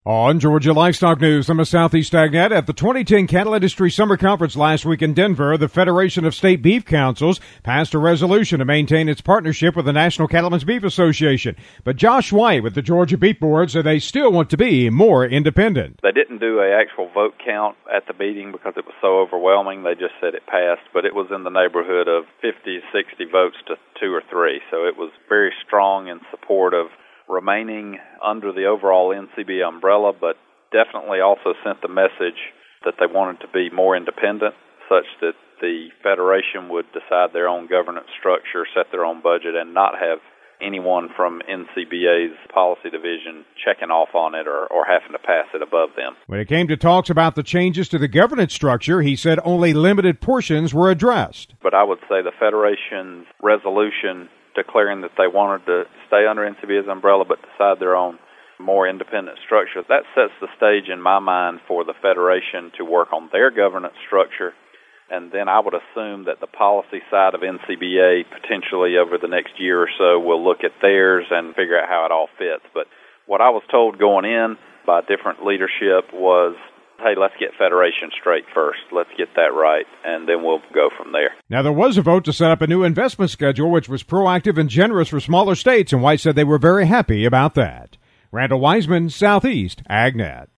On Georgia Livestock News, I'm a Southeast AgNet. At the 2010 Cattle Industry Summer Conference last week in Denver, the Federation of State Beef Councils passed a resolution to maintain its partnership with the National Cattlemen's Beef Association. But Josh White with the Georgia Beef Board said they still want to be more independent. They didn't do an actual vote count at the meeting because it was so overwhelming. They just said it passed, but it was in the neighborhood of 50, 60 votes to 2 or 3. So it was very strong in support of remaining under the overall NCBA umbrella, but definitely also sent the message that they wanted to be more independent, such that the Federation would decide their own governance structure, set their own budget, and not have anyone from NCBA's policy division checking off on it or having to pass it above them. When it came to talks about the changes to the governance structure, he said only limited portions were addressed. But I would say the Federation's resolution declaring that they wanted to stay under NCBA's umbrella but decide their own more independent structure, that sets the stage in my mind for the Federation to work on their governance structure, and then I would assume that the policy side of NCBA potentially over the next year or so will look at theirs and figure out how it all fits. But what I was told going in by different leadership was, hey, let's get Federation straight first. Let's get that right, and then we'll go from there. Now, there was a vote to set up a new investment schedule, which was proactive and generous for smaller states, and White said they were very happy about that. Randall Wiseman, Southeast AgNet.